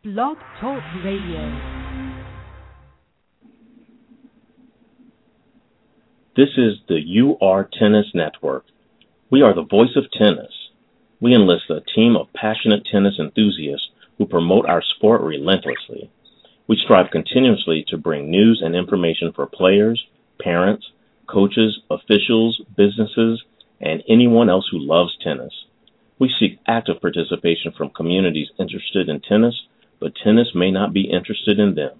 Blog Talk Radio. This is the UR Tennis Network. We are the voice of tennis. We enlist a team of passionate tennis enthusiasts who promote our sport relentlessly. We strive continuously to bring news and information for players, parents, coaches, officials, businesses, and anyone else who loves tennis. We seek active participation from communities interested in tennis, but tennis may not be interested in them.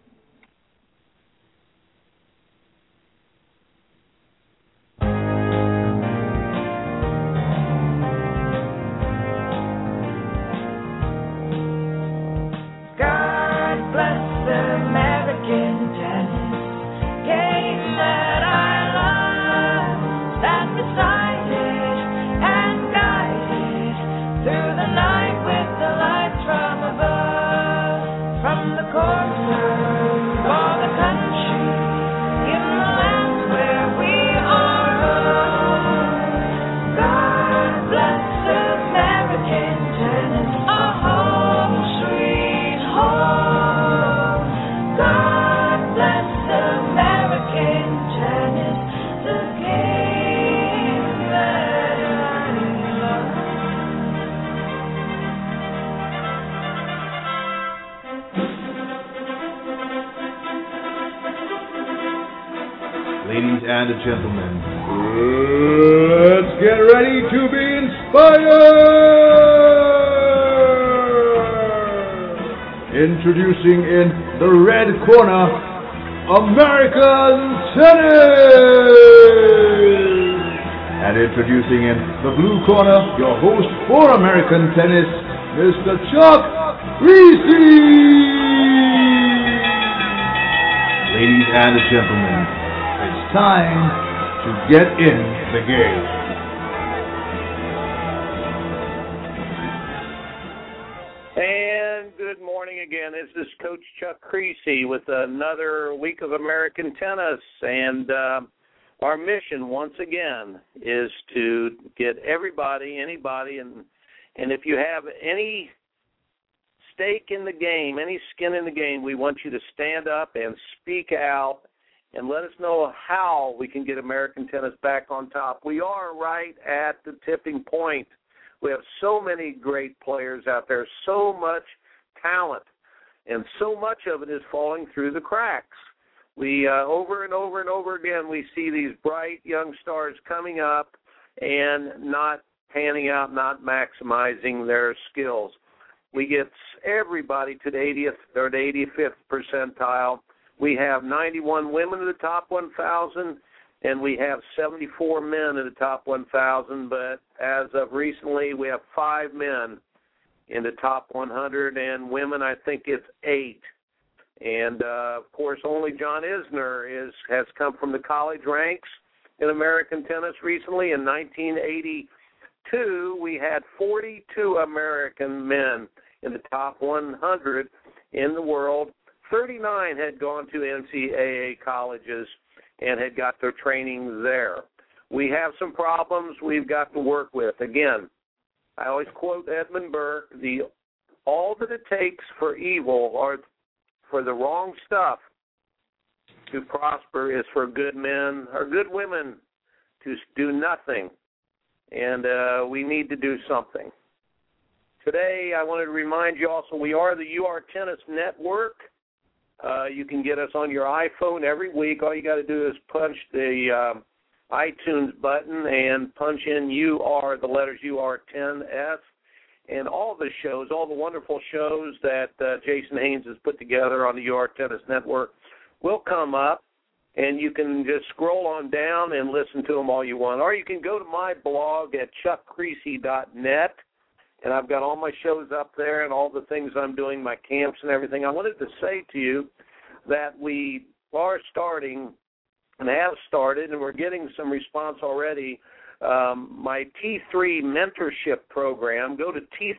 Ladies and gentlemen, let's get ready to be inspired! Introducing in the red corner, American Tennis! And introducing in the blue corner, your host for American Tennis, Mr. Chuck Creasy! Ladies and gentlemen, it's time to get in the game. And good morning again. This is Coach Chuck Creasy with another week of American Tennis. And our mission, once again, is to get everybody, anybody, and if you have any stake in the game, any skin in the game, we want you to stand up and speak out and let us know how we can get American tennis back on top. We are right at the tipping point. We have so many great players out there, so much talent, and so much of it is falling through the cracks. We, over and over and over again, we see these bright young stars coming up and not panning out, not maximizing their skills. We get everybody to the 80th or the 85th percentile. We have 91 women in the top 1,000, and we have 74 men in the top 1,000. But as of recently, we have 5 men in the top 100, and women, I think it's 8. And, of course, only John Isner has come from the college ranks in American tennis recently. In 1982, we had 42 American men in the top 100 in the world. 39 had gone to NCAA colleges and had got their training there. We have some problems we've got to work with. Again, I always quote Edmund Burke, all that it takes for evil or for the wrong stuff to prosper is for good men or good women to do nothing. And we need to do something. Today, I wanted to remind you also, we are the UR Tennis Network. You can get us on your iPhone every week. All you got to do is punch the iTunes button and punch in UR, the letters UR10S, and all the shows, all the wonderful shows that Jason Haynes has put together on the UR Tennis Network will come up, and you can just scroll on down and listen to them all you want. Or you can go to my blog at chuckcreasy.net. And I've got all my shows up there and all the things I'm doing, my camps and everything. I wanted to say to you that we are starting and have started, and we're getting some response already, my T3 mentorship program. Go to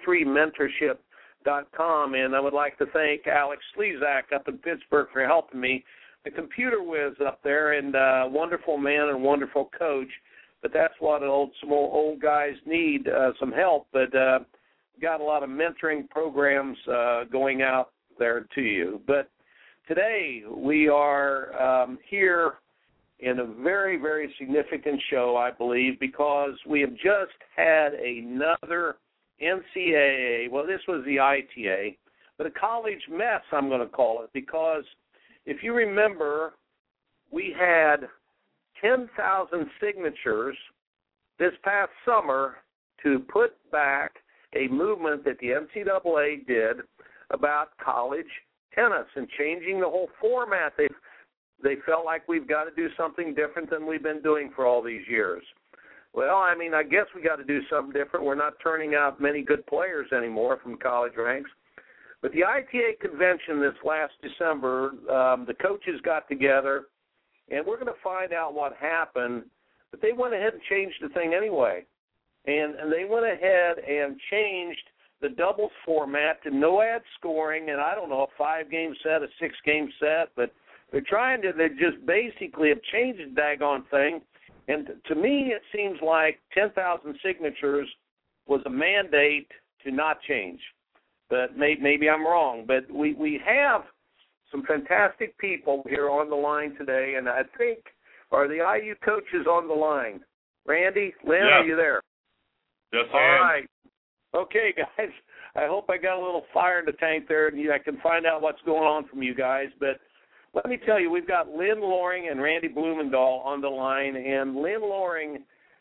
T3mentorship.com, and I would like to thank Alex Slezak up in Pittsburgh for helping me. The computer whiz up there, and wonderful man and wonderful coach. But that's what some old guys need, some help. But got a lot of mentoring programs going out there to you. But today we are here in a very, very significant show, I believe, because we have just had another NCAA, well, this was the ITA, but a college mess, I'm going to call it, because if you remember, we had 10,000 signatures this past summer to put back a movement that the NCAA did about college tennis and changing the whole format. They felt like we've got to do something different than we've been doing for all these years. Well, I mean, I guess we got to do something different. We're not turning out many good players anymore from college ranks. But the ITA convention this last December, the coaches got together, and we're going to find out what happened. But they went ahead and changed the thing anyway. And they went ahead and changed the doubles format to no ad scoring, and I don't know, a 5-game set, a 6-game set, but they just basically have changed the daggone thing. And to me, it seems like 10,000 signatures was a mandate to not change. But maybe I'm wrong. But we have some fantastic people here on the line today, and I think, are the IU coaches on the line? Randy, Lynn, yeah. Are you there? Yes, All I am. right. Okay, guys. I hope I got a little fire in the tank there, and I can find out what's going on from you guys. But let me tell you, we've got Lynn Loring and Randy Blumendahl on the line. And Lynn Loring,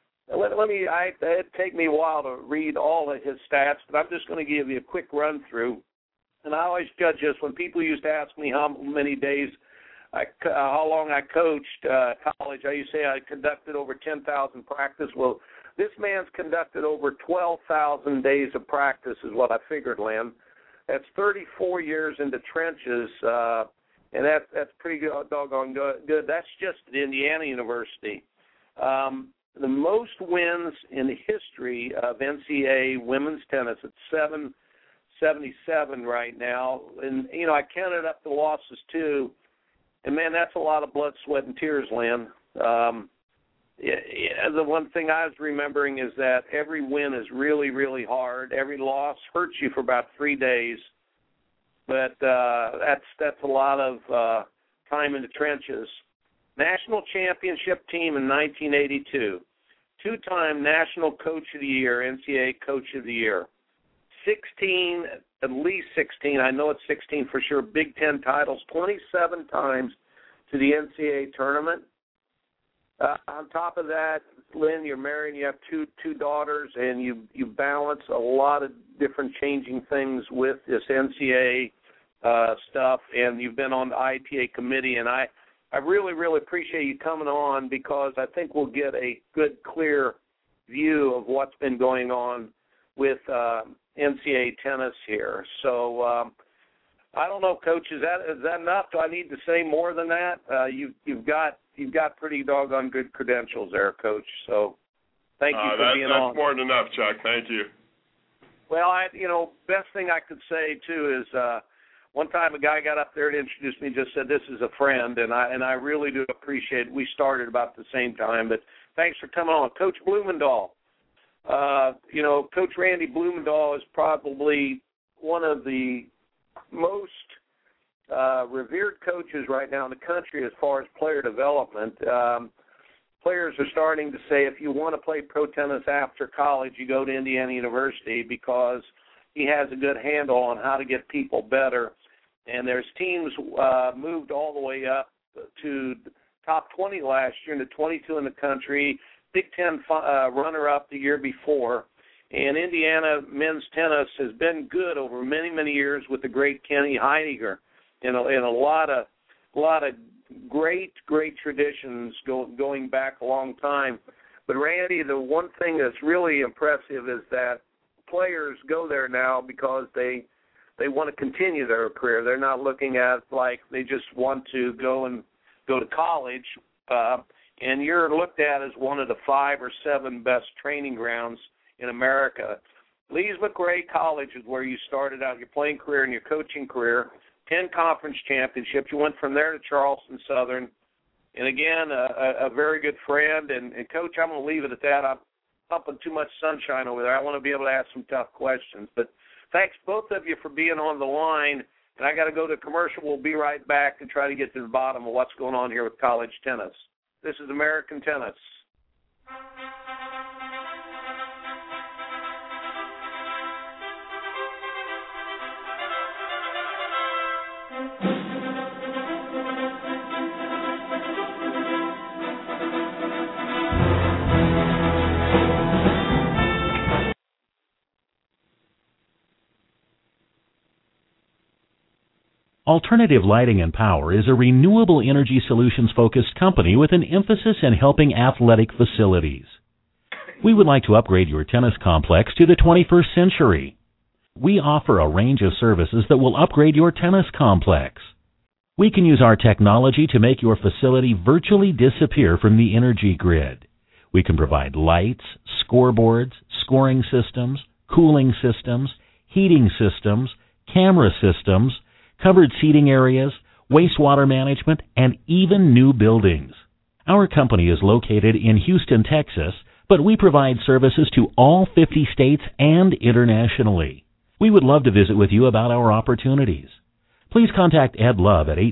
it'd take me a while to read all of his stats, but I'm just going to give you a quick run-through. And I always judge this when people used to ask me how many days, how long I coached college. I used to say I conducted over 10,000 practice. Well, this man's conducted over 12,000 days of practice is what I figured, Lynn. That's 34 years in the trenches, and that's pretty good, doggone good. That's just at Indiana University. The most wins in the history of NCAA women's tennis at 777 right now. And, I counted up the losses, too. And, man, that's a lot of blood, sweat, and tears, Lynn. The one thing I was remembering is that every win is really, really hard. Every loss hurts you for about 3 days. But that's a lot of time in the trenches. National championship team in 1982. Two-time National Coach of the Year, NCAA Coach of the Year. 16, at least 16, I know it's 16 for sure, Big Ten titles, 27 times to the NCAA tournament. On top of that, Lynn, you're married and you have two daughters, and you balance a lot of different changing things with this NCAA stuff, and you've been on the ITA committee, and I really, really appreciate you coming on because I think we'll get a good, clear view of what's been going on with NCAA tennis here. So I don't know, Coach, is that enough? Do I need to say more than that? You've got pretty doggone good credentials there, Coach. So thank you for being on. That's more than enough, Chuck. Thank you. Well, best thing I could say too is one time a guy got up there to introduce me and just said, "This is a friend," and I really do appreciate it. We started about the same time, but thanks for coming on, Coach Blumendahl. Coach Randy Blumendahl is probably one of the most revered coaches right now in the country as far as player development. Players are starting to say if you want to play pro tennis after college, you go to Indiana University because he has a good handle on how to get people better. And there's teams moved all the way up to top 20 last year and to 22 in the country, Big Ten runner-up the year before. And Indiana men's tennis has been good over many, many years with the great Kenny Heidegger and a lot of great traditions going back a long time. But, Randy, the one thing that's really impressive is that players go there now because they want to continue their career. They're not looking at like they just want to go to college. And you're looked at as one of the 5 or 7 best training grounds in America. Lees McRae College is where you started out your playing career and your coaching career. 10 conference championships. You went from there to Charleston Southern. And, again, a very good friend. And Coach, I'm going to leave it at that. pumping too much sunshine over there. I want to be able to ask some tough questions. But thanks, both of you, for being on the line. And I got to go to commercial. We'll be right back and try to get to the bottom of what's going on here with college tennis. This is American Tennis. Alternative Lighting and Power is a renewable energy solutions-focused company with an emphasis in helping athletic facilities. We would like to upgrade your tennis complex to the 21st century. We offer a range of services that will upgrade your tennis complex. We can use our technology to make your facility virtually disappear from the energy grid. We can provide lights, scoreboards, scoring systems, cooling systems, heating systems, camera systems, covered seating areas, wastewater management, and even new buildings. Our company is located in Houston, Texas, but we provide services to all 50 states and internationally. We would love to visit with you about our opportunities. Please contact Ed Love at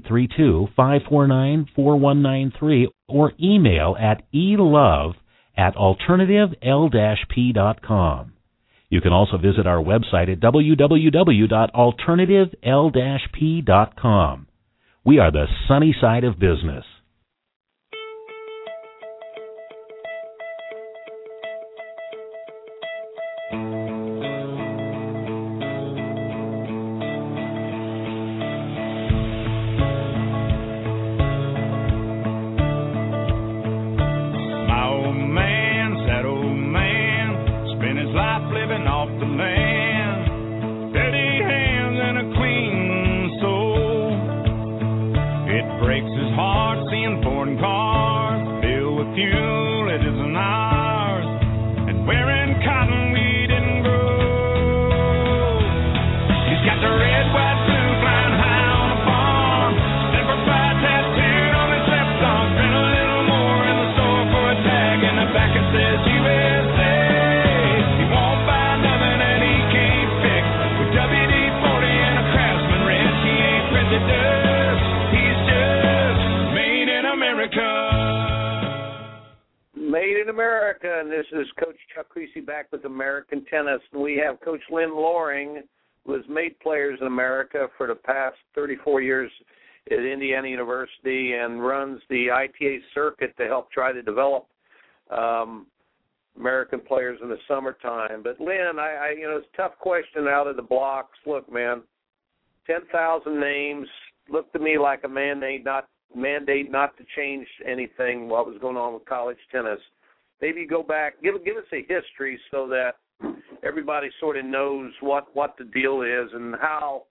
832-549-4193 or email at elove@alternativel-p.com. You can also visit our website at www.alternativel-p.com. We are the sunny side of business. And this is Coach Chuck Creasy back with American Tennis. And we have Coach Lynn Loring, who has made players in America for the past 34 years at Indiana University and runs the ITA circuit to help try to develop American players in the summertime. But Lynn, it's a tough question out of the blocks. Look, man, 10,000 names looked to me like a mandate not to change anything what was going on with college tennis. Maybe go back, give us a history so that everybody sort of knows what the deal is and how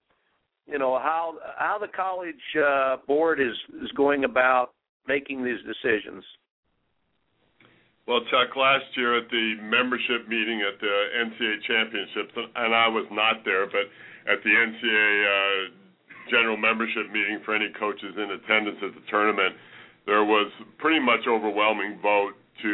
the college board is going about making these decisions. Well, Chuck, last year at the membership meeting at the NCAA Championships, and I was not there, but at the NCAA general membership meeting for any coaches in attendance at the tournament, there was pretty much overwhelming vote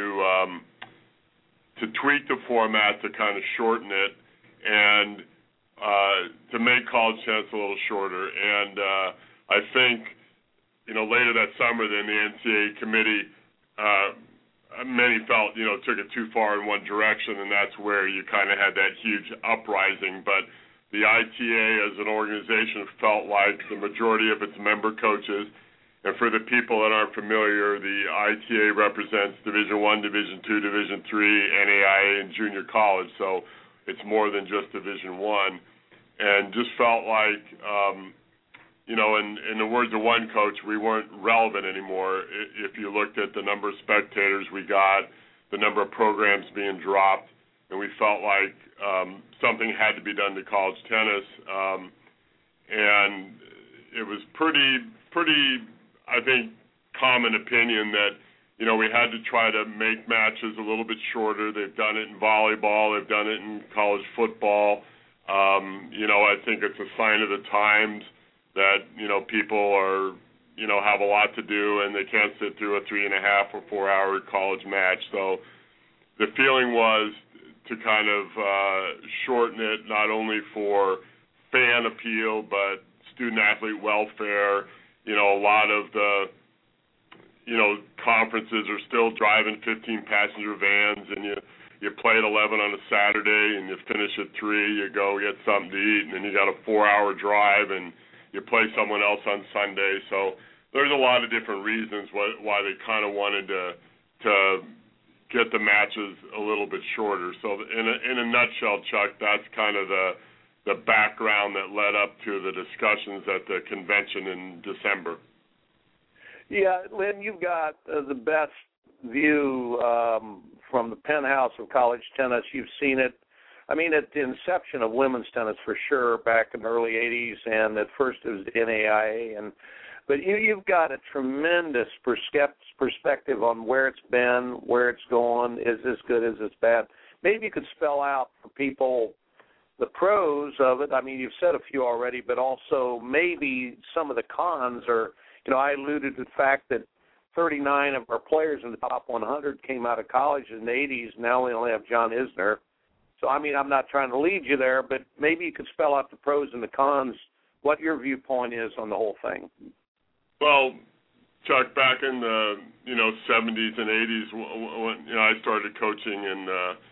to tweak the format to kind of shorten it and to make college tennis a little shorter. And I think, later that summer then the NCAA committee, many felt, took it too far in one direction, and that's where you kind of had that huge uprising. But the ITA as an organization felt like the majority of its member coaches, and for the people that aren't familiar, the ITA represents Division I, Division II, Division III, NAIA, and junior college, so it's more than just Division I. And just felt like, in the words of one coach, we weren't relevant anymore. If you looked at the number of spectators we got, the number of programs being dropped, and we felt like something had to be done to college tennis. And it was pretty, I think, common opinion that, we had to try to make matches a little bit shorter. They've done it in volleyball. They've done it in college football. I think it's a sign of the times that, people are, have a lot to do and they can't sit through a 3.5 or 4 hour college match. So the feeling was to kind of shorten it, not only for fan appeal but student athlete welfare. A lot of the conferences are still driving 15 passenger vans, and you play at 11 on a Saturday and you finish at 3, you go get something to eat, and then you got a 4-hour drive and you play someone else on Sunday. So there's a lot of different reasons why they kind of wanted to get the matches a little bit shorter. So in a nutshell, Chuck, that's kind of the background that led up to the discussions at the convention in December. Yeah, Lynn, you've got the best view from the penthouse of college tennis. You've seen it, at the inception of women's tennis for sure, back in the early 80s, and at first it was the NAIA. But you've got a tremendous perspective on where it's been, where it's going, is this good, is this bad. Maybe you could spell out for people the pros of it. You've said a few already, but also maybe some of the cons are, I alluded to the fact that 39 of our players in the top 100 came out of college in the 80s. Now we only have John Isner. So, I'm not trying to lead you there, but maybe you could spell out the pros and the cons, what your viewpoint is on the whole thing. Well, Chuck, back in the 70s and 80s, when I started coaching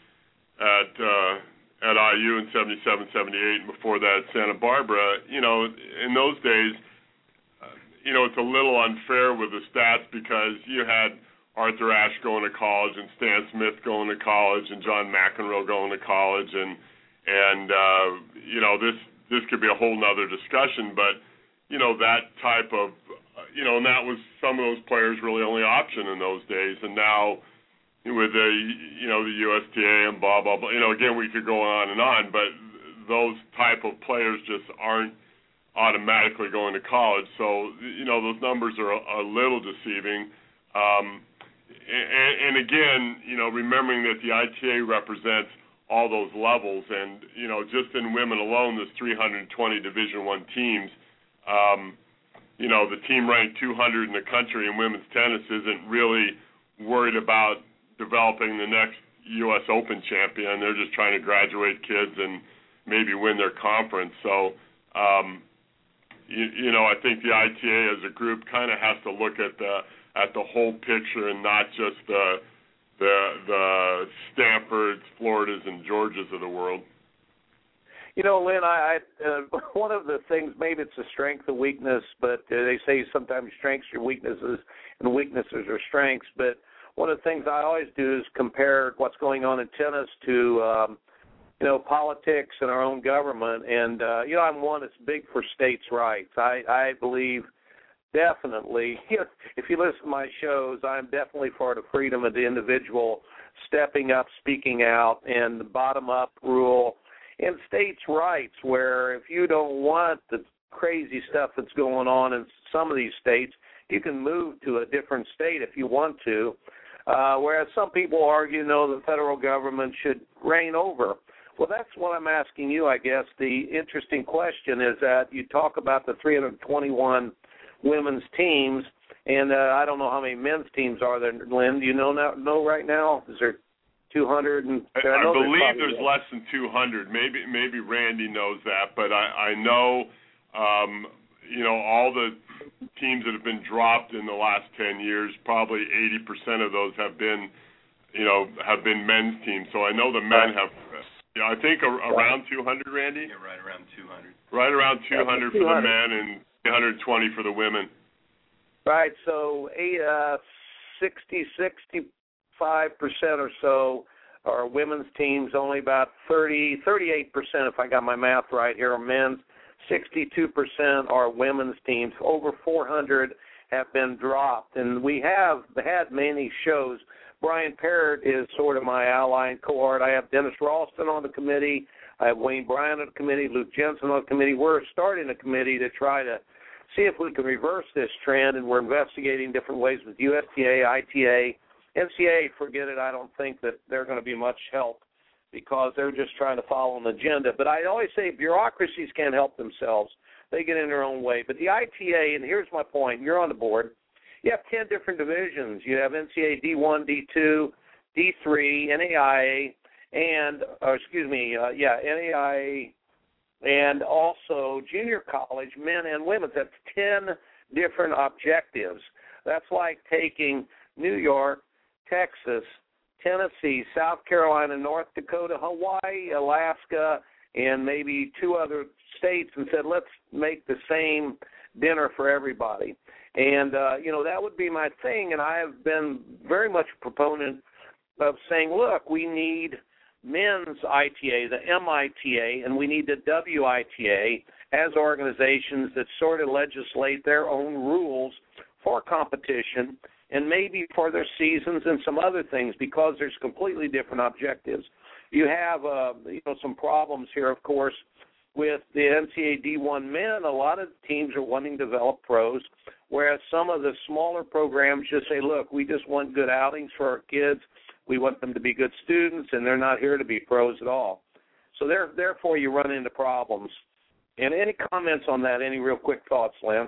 at IU in 77, 78, and before that at Santa Barbara, in those days, it's a little unfair with the stats because you had Arthur Ashe going to college and Stan Smith going to college and John McEnroe going to college, and this could be a whole nother discussion, but that type of and that was some of those players' really only option in those days, and now with the the USTA and blah blah blah, again we could go on, but those type of players just aren't automatically going to college. So, those numbers are a little deceiving. And again, remembering that the ITA represents all those levels, and, just in women alone, there's 320 Division I teams. The team ranked 200 in the country in women's tennis isn't really worried about developing the next U.S. Open champion. They're just trying to graduate kids and maybe win their conference. So, I think the ITA as a group kind of has to look at the whole picture and not just the Stanfords, Floridas, and Georgias of the world. Lynn, I one of the things, maybe it's a strength or weakness, but they say sometimes strengths are weaknesses and weaknesses are strengths. But one of the things I always do is compare what's going on in tennis to politics and our own government. And, I'm one that's big for states' rights. I believe definitely, if you listen to my shows, I'm definitely for the freedom of the individual stepping up, speaking out, and the bottom-up rule and states' rights, where if you don't want the crazy stuff that's going on in some of these states, you can move to a different state if you want to, whereas some people argue, the federal government should reign over. Well, that's what I'm asking you, I guess. The interesting question is that you talk about the 321 women's teams, and I don't know how many men's teams are there, Lynn. Do you know right now? Is there 200? I believe there's less than 200. Maybe Randy knows that, but I know, all the teams that have been dropped in the last 10 years, probably 80% of those have been men's teams. So I know the men have. I think around 200, Randy? Yeah, right around 200. Right around 200 for the men and 120 for the women. Right, so 65% or so are women's teams, only about 38%, if I got my math right here, are men's. 62% are women's teams. Over 400 have been dropped, and we have had many shows. Brian Parrott is sort of my ally and cohort. I have Dennis Ralston on the committee. I have Wayne Bryan on the committee, Luke Jensen on the committee. We're starting a committee to try to see if we can reverse this trend, and we're investigating different ways with USTA, ITA. NCAA, forget it. I don't think that they're going to be much help because they're just trying to follow an agenda. But I always say bureaucracies can't help themselves. They get in their own way. But the ITA, and here's my point, you're on the board, you have 10 different divisions. You have NCAA D1, D2, D3, NAIA, NAIA, and also junior college, men and women. That's 10 different objectives. That's like taking New York, Texas, Tennessee, South Carolina, North Dakota, Hawaii, Alaska, and maybe 2 other states and said, let's make the same dinner for everybody. And, that would be my thing, and I have been very much a proponent of saying, look, we need men's ITA, the MITA, and we need the WITA as organizations that sort of legislate their own rules for competition and maybe for their seasons and some other things, because there's completely different objectives. You have some problems here, of course, with the NCAA D1 men. A lot of teams are wanting to develop pros, whereas some of the smaller programs just say, look, we just want good outings for our kids. We want them to be good students, and they're not here to be pros at all. So therefore you run into problems. And any comments on that, any real quick thoughts, Lynn?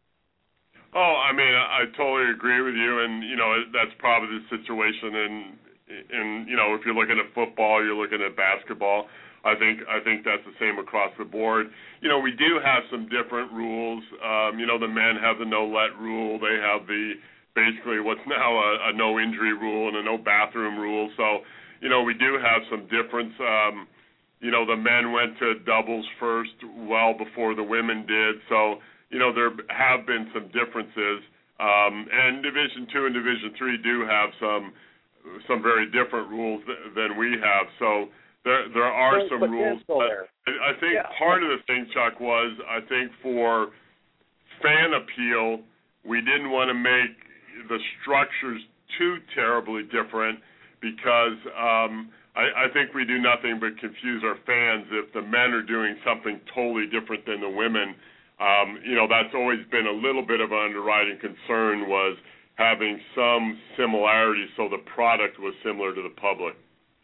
Oh, I mean, I totally agree with you, and, that's probably the situation in if you're looking at football, you're looking at basketball. I think that's the same across the board. We do have some different rules. The men have the no-let rule. They have basically what's now a no-injury rule and a no-bathroom rule. So, we do have some difference. The men went to doubles first well before the women did. So, there have been some differences. And Division II and Division III do have some very different rules than we have. So there are some rules. But I think part of the thing, Chuck, was I think for fan appeal, we didn't want to make the structures too terribly different because I think we do nothing but confuse our fans if the men are doing something totally different than the women. That's always been a little bit of an underwriting concern, was having some similarities so the product was similar to the public.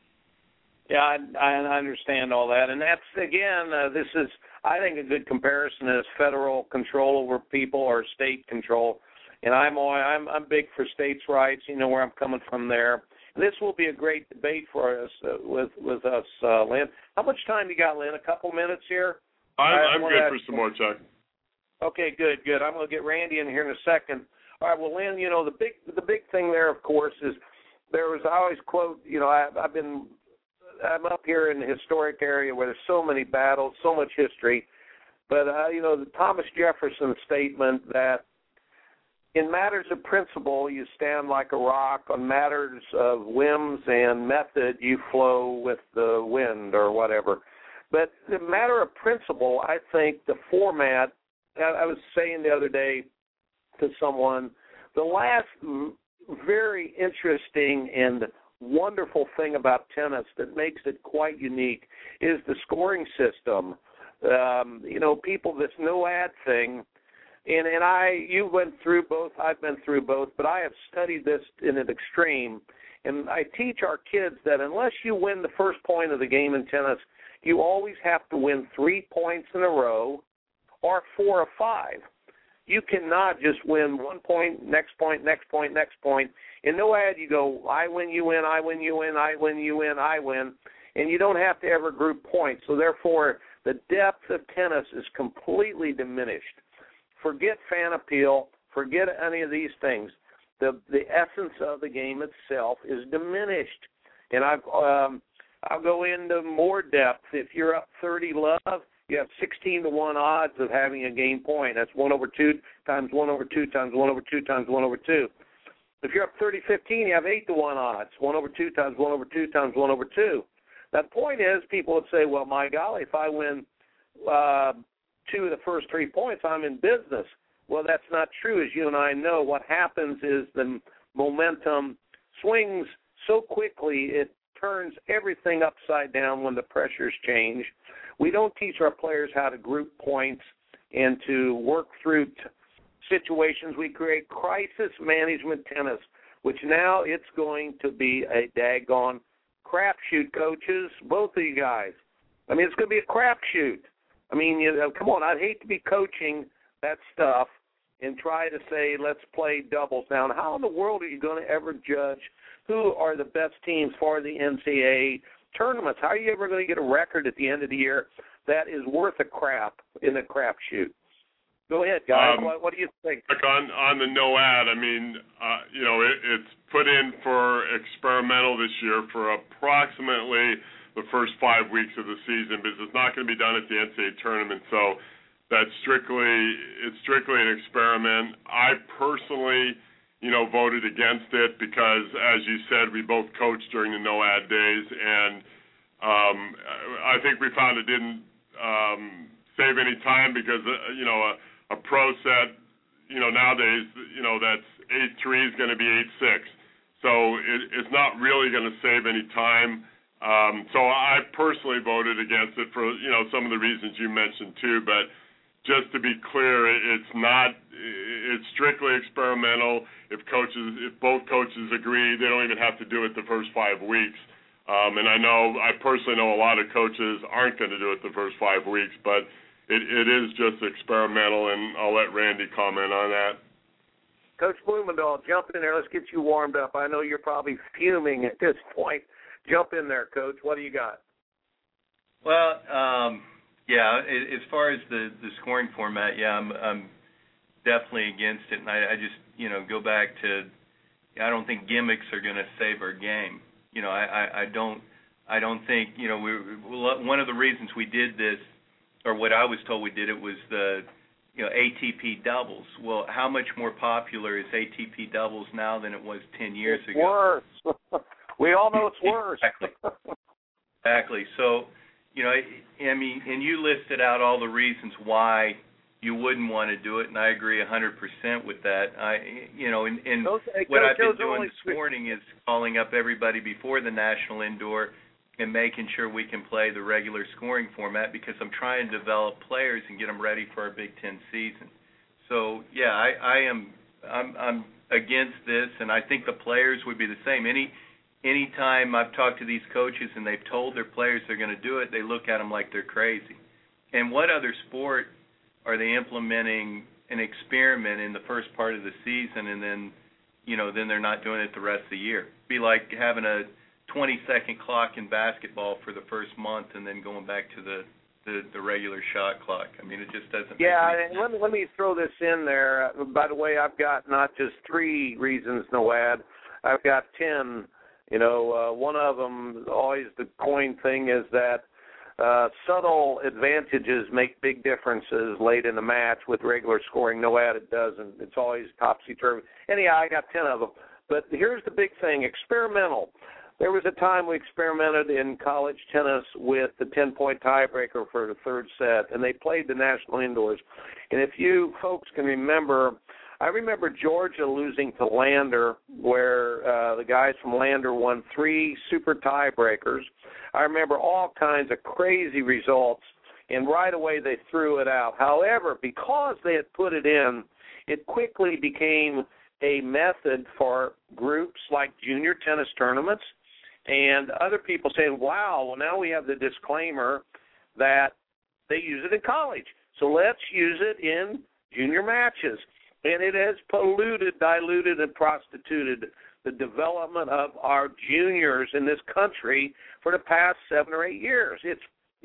Yeah, I understand all that. And that's, again, this is, I think, a good comparison is federal control over people or state control. And I'm big for states' rights, where I'm coming from there. This will be a great debate for us with us, Lynn. How much time you got, Lynn? A couple minutes here? I'm good for some more, Chuck. Okay, good. I'm going to get Randy in here in a second. All right, well, Lynn, the big thing there, of course, is I always quote, I'm up here in the historic area where there's so many battles, so much history, but, the Thomas Jefferson statement that in matters of principle, you stand like a rock. On matters of whims and method, you flow with the wind or whatever. But the matter of principle, I think the format, I was saying the other day to someone, the last very interesting and wonderful thing about tennis that makes it quite unique is the scoring system. People, this no-ad thing, and you went through both, I've been through both, but I have studied this in an extreme, and I teach our kids that unless you win the first point of the game in tennis, you always have to win 3 points in a row or 4 or 5. You cannot just win 1 point, next point, next point, next point. In no ad, you go, I win, you win, I win, you win, I win, you win, I win, and you don't have to ever group points. So therefore, the depth of tennis is completely diminished. Forget fan appeal. Forget any of these things. The essence of the game itself is diminished. And I'll go into more depth. If you're up 30 love, you have 16-to-1 odds of having a game point. That's 1/2 times 1/2 times 1/2 times 1/2. If you're up 30-15, you have 8-to-1 odds. 1/2 times 1/2 times 1/2. Now, the point is, people would say, well, my golly, if I win 2 of the first 3 points, I'm in business. Well, that's not true. As you and I know, what happens is the momentum swings so quickly it turns everything upside down when the pressures change. We don't teach our players how to group points and to work through situations. We create crisis management tennis, which now it's going to be a daggone crapshoot, coaches, both of you guys. I mean, it's going to be a crapshoot. I mean, come on, I'd hate to be coaching that stuff and try to say, let's play doubles. Now, how in the world are you going to ever judge who are the best teams for the NCAA tournaments? How are you ever going to get a record at the end of the year that is worth a crap in a crapshoot? Go ahead, guys. What do you think? On the NOAD, I mean, it's put in for experimental this year for approximately the first 5 weeks of the season, because it's not going to be done at the NCAA tournament. So it's strictly an experiment. I personally, voted against it because, as you said, we both coached during the NOAD days, and I think we found it didn't save any time because a pro set, nowadays, that's 8-3 is going to be 8-6. So it's not really going to save any time. So I personally voted against it for, some of the reasons you mentioned too. But just to be clear, it's strictly experimental. If both coaches agree, they don't even have to do it the first 5 weeks. And I personally know a lot of coaches aren't going to do it the first 5 weeks, but it is just experimental, and I'll let Randy comment on that. Coach Blumendahl, jump in there. Let's get you warmed up. I know you're probably fuming at this point. Jump in there, Coach. What do you got? Well, as far as the scoring format, I'm definitely against it, and I just, go back to, I don't think gimmicks are going to save our game. I don't think, one of the reasons we did this, or what I was told we did it, was the ATP doubles. Well, how much more popular is ATP doubles now than it was 10 years ago? Worse. We all know it's worse. Exactly. So, I mean, and you listed out all the reasons why you wouldn't want to do it, and I agree 100% with that. What I've been doing this morning is calling up everybody before the National Indoor and making sure we can play the regular scoring format, because I'm trying to develop players and get them ready for our Big Ten season. So, yeah, I'm against this, and I think the players would be the same. Anytime I've talked to these coaches and they've told their players they're going to do it, they look at them like they're crazy. And what other sport are they implementing an experiment in the first part of the season, and then they're not doing it the rest of the year? It'd be like having a 20-second clock in basketball for the first month and then going back to the regular shot clock. I mean, it just doesn't make any sense. Let me throw this in there. By the way, I've got not just 3 reasons, NOAD. I've got 10. One of them, always the coin thing, is that subtle advantages make big differences late in the match. With regular scoring, NOAD, it doesn't. It's always topsy-turvy. Anyhow, I got 10 of them. But here's the big thing, experimental. There was a time we experimented in college tennis with the 10-point tiebreaker for the third set, and they played the national indoors. And if you folks can remember, I remember Georgia losing to Lander, where the guys from Lander won 3 super tiebreakers. I remember all kinds of crazy results, and right away they threw it out. However, because they had put it in, it quickly became a method for groups like junior tennis tournaments and other people saying, wow, well, now we have the disclaimer that they use it in college. So let's use it in junior matches. And it has diluted, and prostituted the development of our juniors in this country for the past 7 or 8 years. It's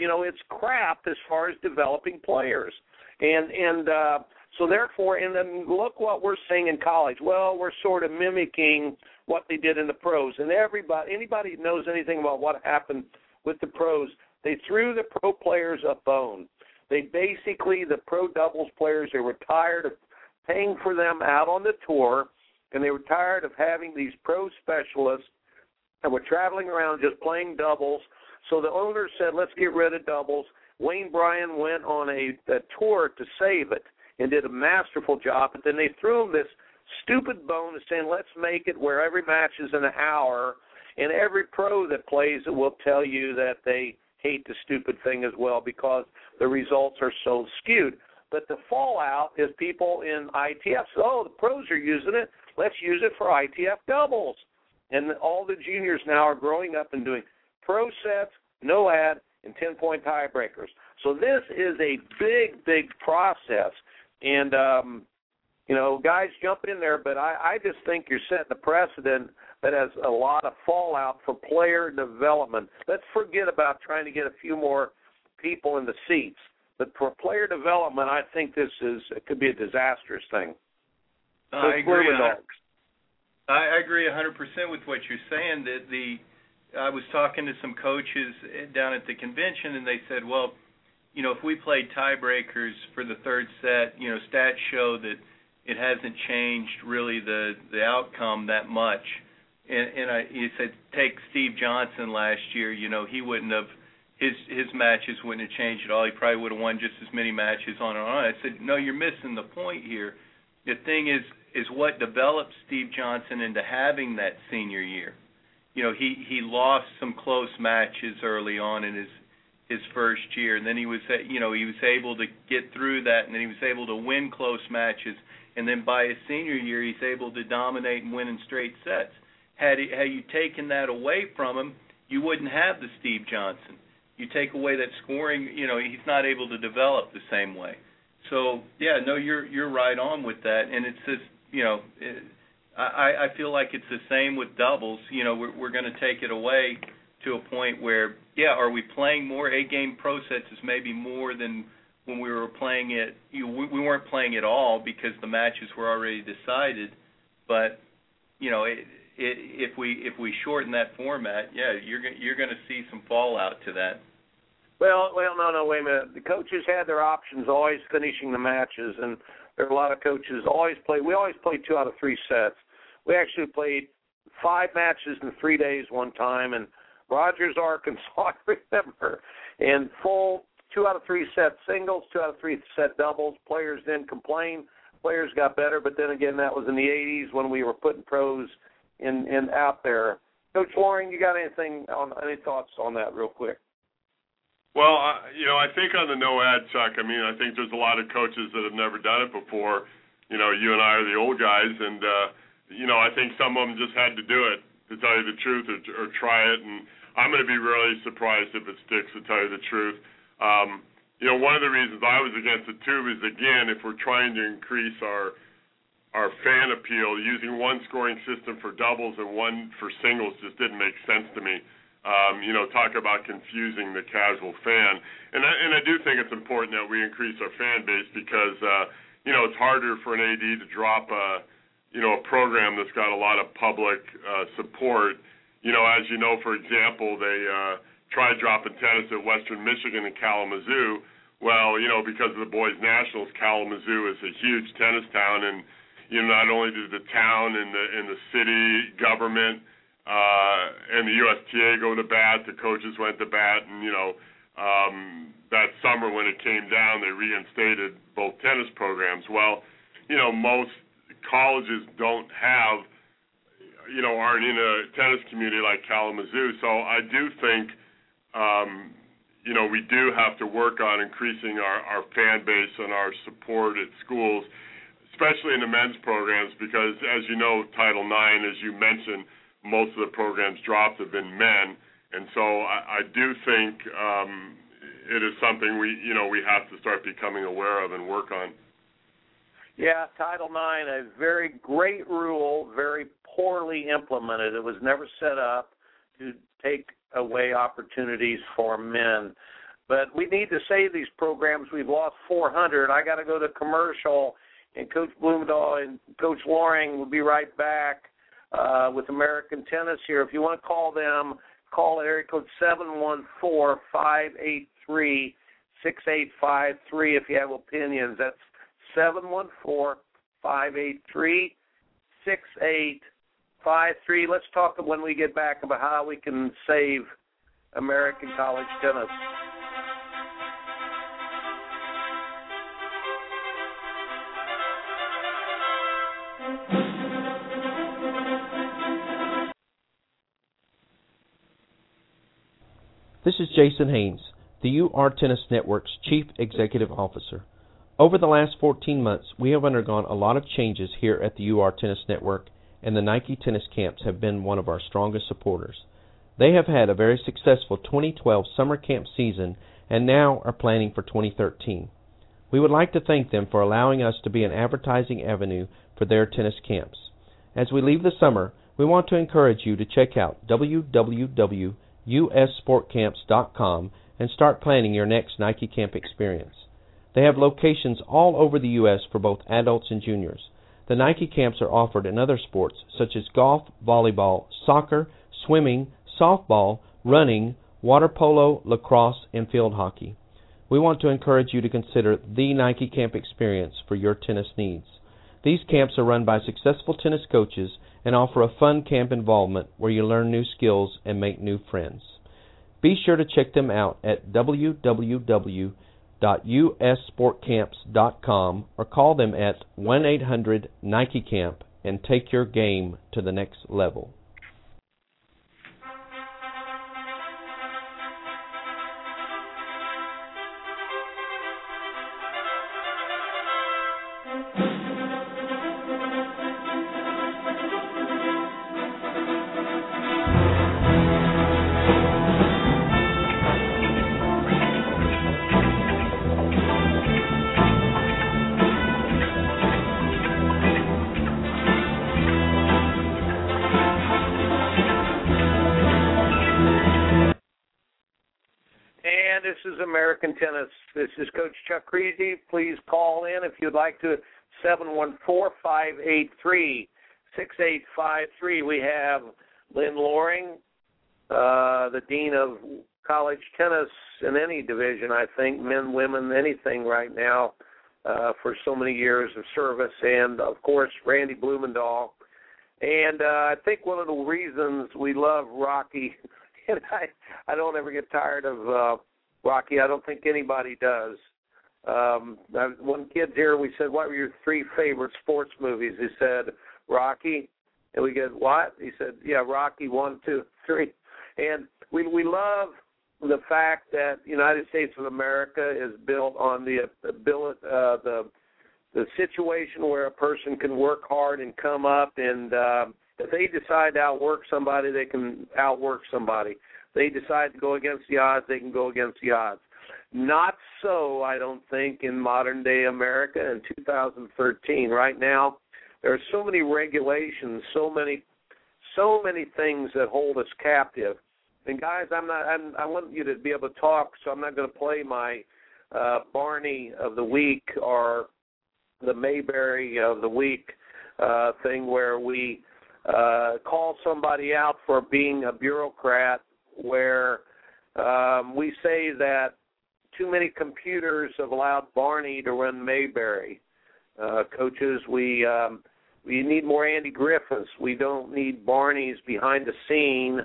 crap as far as developing players. And so therefore, and then look what we're saying in college. Well, we're sort of mimicking what they did in the pros. And anybody who knows anything about what happened with the pros, they threw the pro players a bone. The pro doubles players, they were tired of paying for them out on the tour, and they were tired of having these pro specialists that were traveling around just playing doubles. So the owners said, let's get rid of doubles. Wayne Bryan went on a tour to save it and did a masterful job, but then they threw him this stupid bone of saying, let's make it where every match is an hour, and every pro that plays it will tell you that they hate the stupid thing as well because the results are so skewed. But the fallout is people in ITF, the pros are using it, let's use it for ITF doubles. And all the juniors now are growing up and doing pro sets, NOAD, and 10-point tiebreakers. So this is a big, big process. And guys jump in there, but I just think you're setting a precedent that has a lot of fallout for player development. Let's forget about trying to get a few more people in the seats. But for player development, I think it could be a disastrous thing. I agree 100% with what you're saying. I was talking to some coaches down at the convention, and they said, well, if we played tiebreakers for the third set, stats show that it hasn't changed really the outcome that much. And he said, take Steve Johnson last year. He wouldn't have his matches wouldn't have changed at all. He probably would have won just as many matches on and on. I said, no, you're missing the point here. The thing is what developed Steve Johnson into having that senior year. He lost some close matches early on in his first year, and then he was able to get through that, and then he was able to win close matches, and then by his senior year he's able to dominate and win in straight sets. Had you taken that away from him, you wouldn't have the Steve Johnson. You take away that scoring, he's not able to develop the same way. So yeah, no, you're right on with that, and it's just I feel like it's the same with doubles. We're going to take it away to a point where, are we playing more? 8-game pro sets is maybe more than when we were playing it. We weren't playing it all because the matches were already decided. But if we shorten that format, you're going to see some fallout to that. Well, no, wait a minute. The coaches had their options, always finishing the matches, and there are a lot of coaches we always played 2 out of 3 sets. We actually played 5 matches in 3 days one time, and Rogers, Arkansas, I remember, in full 2 out of 3 set singles, 2 out of 3 set doubles. Players didn't complain. Players got better, but then again, that was in the 80s when we were putting pros in out there. Coach Loring, you got any thoughts on that real quick? Well, I think on the no ad, Chuck, I think there's a lot of coaches that have never done it before. You and I are the old guys, and, I think some of them just had to do it, to tell you the truth, or try it, and I'm going to be really surprised if it sticks, to tell you the truth. One of the reasons I was against it, too, is, again, if we're trying to increase our fan appeal, using one scoring system for doubles and one for singles just didn't make sense to me. Talk about confusing the casual fan. And I do think it's important that we increase our fan base because, it's harder for an AD to drop a program that's got a lot of public support. As you know, for example, they tried dropping tennis at Western Michigan and Kalamazoo. Well, because of the boys' nationals, Kalamazoo is a huge tennis town, and, not only did the town and the city government and the USTA go to bat, the coaches went to bat, and, that summer when it came down, they reinstated both tennis programs. Well, most colleges don't have, aren't in a tennis community like Kalamazoo. So I do think, we do have to work on increasing our fan base and our support at schools, especially in the men's programs, because, as you know, Title IX, as you mentioned, most of the programs dropped have been men. And so I do think it is something we have to start becoming aware of and work on. Yeah, Title IX, a very great rule, very poorly implemented. It was never set up to take away opportunities for men. But we need to save these programs. We've lost 400. I got to go to commercial, and Coach Blumendahl and Coach Loring will be right back with American Tennis here. If you want to call them, call area code 714-583-6853 if you have opinions. That's 714-583-6853. Let's talk when we get back about how we can save American college tennis. This is Jason Haynes, the UR Tennis Network's Chief Executive Officer. Over the last 14 months, we have undergone a lot of changes here at the UR Tennis Network, and the Nike Tennis Camps have been one of our strongest supporters. They have had a very successful 2012 summer camp season and now are planning for 2013. We would like to thank them for allowing us to be an advertising avenue for their tennis camps. As we leave the summer, we want to encourage you to check out www.ussportcamps.com and start planning your next Nike Camp experience. They have locations all over the U.S. for both adults and juniors. The Nike Camps are offered in other sports such as golf, volleyball, soccer, swimming, softball, running, water polo, lacrosse, and field hockey. We want to encourage you to consider the Nike Camp experience for your tennis needs. These camps are run by successful tennis coaches and offer a fun camp involvement where you learn new skills and make new friends. Be sure to check them out at www.ussportcamps.com or call them at 1-800-NIKE-CAMP and take your game to the next level. This is American Tennis. This is Coach Chuck Creasy. Please call in if you'd like to. 714-583-6853. We have Lynn Loring, the Dean of College Tennis in any division, I think, men, women, anything right now, for so many years of service. And, of course, Randy Blumendahl. And I think one of the reasons we love Rocky, and I don't ever get tired of Rocky. I don't think anybody does. One kid here, we said, what were your 3 favorite sports movies? He said, Rocky. And we go, what? He said, yeah, Rocky 1, 2, 3. And we love the fact that United States of America is built on the situation where a person can work hard and come up, and if they decide to outwork somebody, they can outwork somebody. They decide to go against the odds, they can go against the odds. Not so, I don't think, in modern-day America in 2013. Right now, there are so many regulations, so many things that hold us captive. And, guys, I want you to be able to talk, so I'm not going to play my Barney of the week or the Mayberry of the week thing where we call somebody out for being a bureaucrat, where we say that too many computers have allowed Barney to run Mayberry. Coaches, we need more Andy Griffiths. We don't need Barneys behind the scene,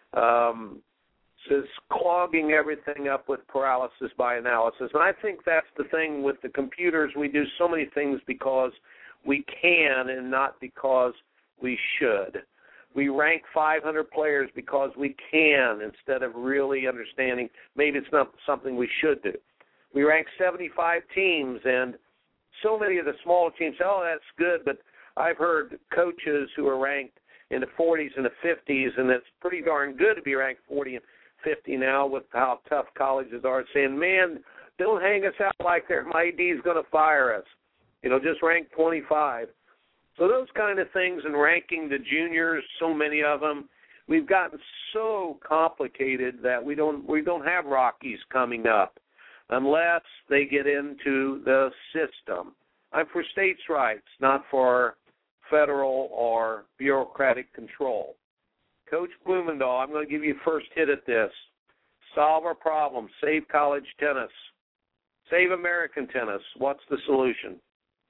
just clogging everything up with paralysis by analysis. And I think that's the thing with the computers. We do so many things because we can and not because we should. We rank 500 players because we can instead of really understanding maybe it's not something we should do. We rank 75 teams, and so many of the small teams say, oh, that's good, but I've heard coaches who are ranked in the 40s and the 50s, and it's pretty darn good to be ranked 40 and 50 now with how tough colleges are, saying, man, don't hang us out like their AD is going to fire us. Just rank 25. So those kind of things, and ranking the juniors, so many of them, we've gotten so complicated that we don't have Rockies coming up unless they get into the system. I'm for states' rights, not for federal or bureaucratic control. Coach Blumendahl, I'm going to give you first hit at this. Solve our problem. Save college tennis. Save American tennis. What's the solution?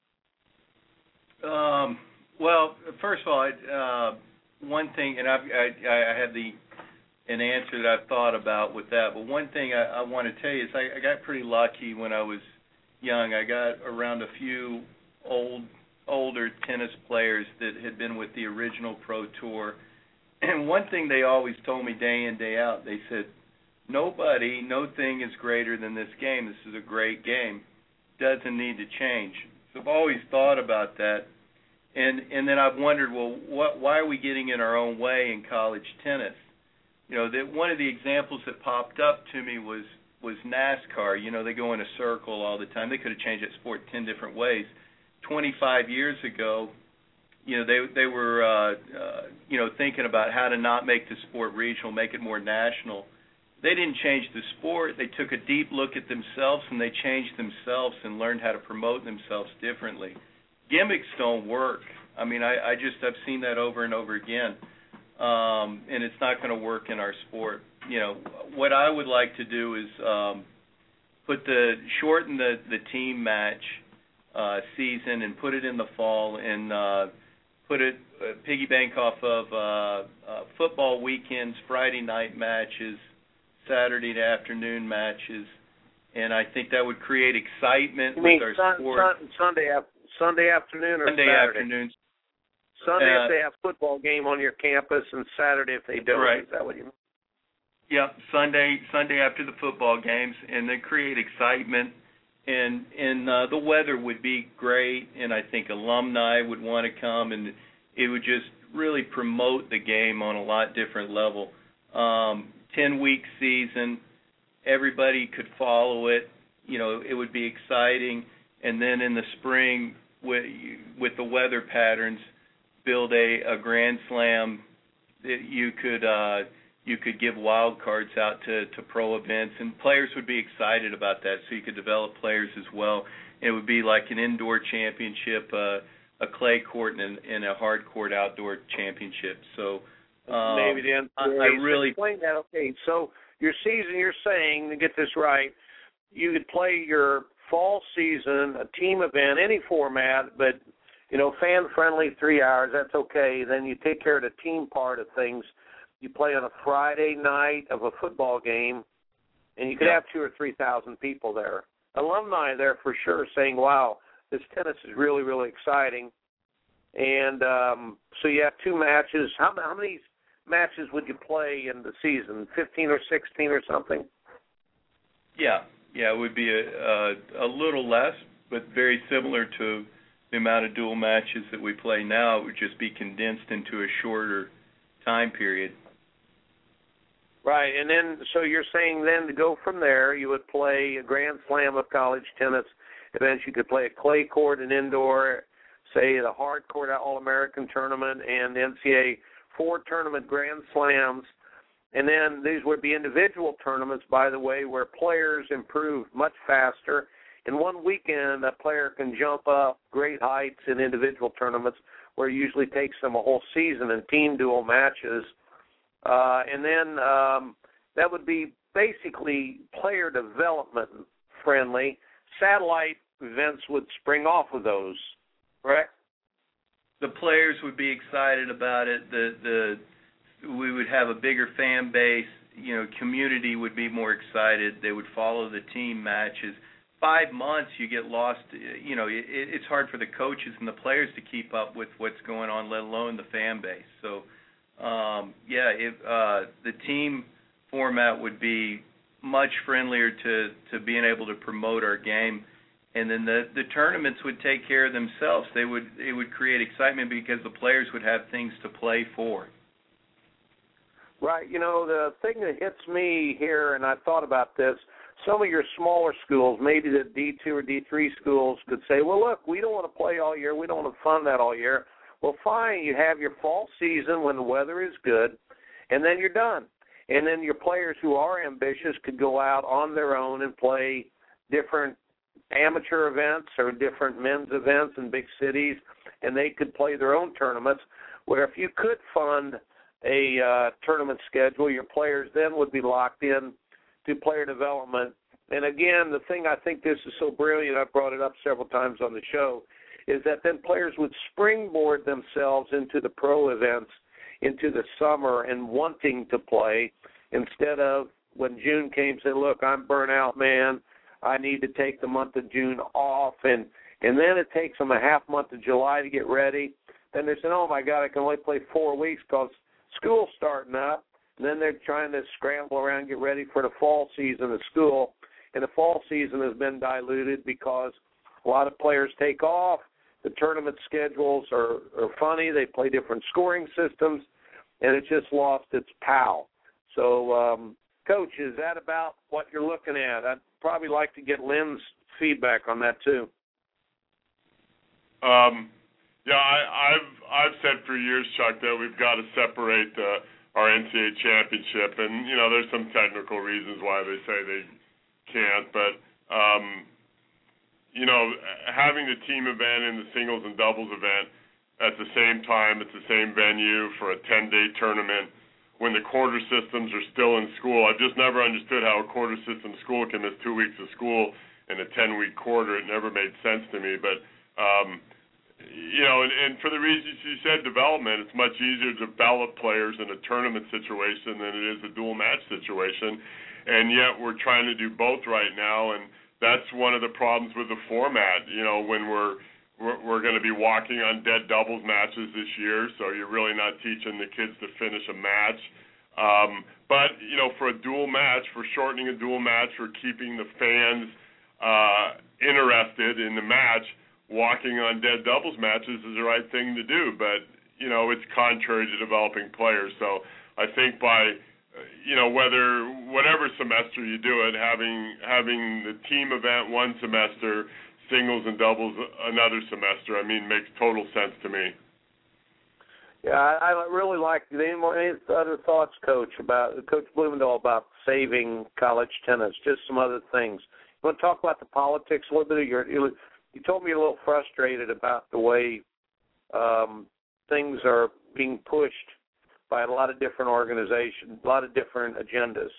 Well, first of all, one thing, and I had an answer that I've thought about with that, but one thing I want to tell you is I got pretty lucky when I was young. I got around a few older tennis players that had been with the original Pro Tour, and one thing they always told me day in, day out, they said, no thing is greater than this game. This is a great game. Doesn't need to change. So I've always thought about that. And then I've wondered, well, why are we getting in our own way in college tennis? That one of the examples that popped up to me was was NASCAR. You know, they go in a circle all the time. They could have changed that sport 10 different ways. 25 years ago, you know, they were you know, thinking about how to not make the sport regional, make it more national. They didn't change the sport. They took a deep look at themselves, and they changed themselves and learned how to promote themselves differently. Gimmicks don't work. I mean, I've seen that over and over again, and it's not going to work in our sport. You know, what I would like to do is shorten the team match season and put it in the fall, and piggy bank off of football weekends, Friday night matches, Saturday afternoon matches, and I think that would create excitement with our sport. Sunday afternoon or Sunday Saturday? Afternoons. Sunday if they have football game on your campus, and Saturday if they don't. Right. Is that what you mean? Yeah, Sunday after the football games, and then create excitement. And the weather would be great, and I think alumni would want to come, and it would just really promote the game on a lot different level. 10-week season, everybody could follow it. You know, it would be exciting. And then in the spring, with the weather patterns, build a Grand Slam. You could give wild cards out to pro events, and players would be excited about that. So you could develop players as well. It would be like an indoor championship, a clay court, and a hard court outdoor championship. So maybe then I really explain that. Okay, so your season, you're saying, to get this right, you could play your fall season, a team event, any format, but you know, fan-friendly, 3 hours, that's okay. Then you take care of the team part of things. You play on a Friday night of a football game, and you could have 2,000 or 3,000 people there. Alumni there for sure saying, wow, this tennis is really, really exciting. And so you have 2 matches. How many matches would you play in the season, 15 or 16 or something? Yeah, it would be a little less, but very similar to the amount of dual matches that we play now. It would just be condensed into a shorter time period. Right, and then so you're saying then to go from there, you would play a Grand Slam of college tennis events. You could play a clay court, an indoor, say the hard court All-American tournament, and the NCAA 4 tournament Grand Slams. And then these would be individual tournaments, by the way, where players improve much faster. In one weekend, a player can jump up great heights in individual tournaments, where it usually takes them a whole season in team dual matches. And then that would be basically player development friendly. Satellite events would spring off of those, correct? The players would be excited about it. We would have a bigger fan base. You know, community would be more excited. They would follow the team matches. 5 months, you get lost. You know, it's hard for the coaches and the players to keep up with what's going on, let alone the fan base. So, the team format would be much friendlier to being able to promote our game. And then the tournaments would take care of themselves. It would create excitement because the players would have things to play for. Right. You know, the thing that hits me here, and I've thought about this, some of your smaller schools, maybe the D2 or D3 schools, could say, well, look, we don't want to play all year. We don't want to fund that all year. Well, fine, you have your fall season when the weather is good, and then you're done. And then your players who are ambitious could go out on their own and play different amateur events or different men's events in big cities, and they could play their own tournaments, where if you could fund a tournament schedule, your players then would be locked in to player development. And again, the thing I think this is so brilliant, I've brought it up several times on the show, is that then players would springboard themselves into the pro events, into the summer and wanting to play, instead of when June came saying, look, I'm burnt out, man. I need to take the month of June off. And then it takes them a half month of July to get ready. Then they say, oh, my God, I can only play 4 weeks because school's starting up. And then they're trying to scramble around and get ready for the fall season of school. And the fall season has been diluted because a lot of players take off. The tournament schedules are funny. They play different scoring systems, and it just lost its pow. So Coach, is that about what you're looking at? I'd probably like to get Lynn's feedback on that too. Yeah, I've said for years, Chuck, that we've got to separate our NCAA championship, and there's some technical reasons why they say they can't, but having the team event and the singles and doubles event at the same time, at the same venue for a 10-day tournament, when the quarter systems are still in school. I've just never understood how a quarter system school can miss 2 weeks of school in a 10-week quarter. It never made sense to me. But, and for the reasons you said, development, it's much easier to develop players in a tournament situation than it is a dual match situation. And yet we're trying to do both right now, and that's one of the problems with the format, when we're going to be walking on dead doubles matches this year, so you're really not teaching the kids to finish a match. But, for a dual match, for shortening a dual match, for keeping the fans interested in the match, walking on dead doubles matches is the right thing to do. But, it's contrary to developing players. So I think by, whatever semester you do it, having the team event one semester, singles and doubles another semester, makes total sense to me. Yeah, I really like it. Any other thoughts, Coach Blumendahl, about saving college tennis? Just some other things. You want to talk about the politics a little bit? You told me you're a little frustrated about the way things are being pushed by a lot of different organizations, a lot of different agendas.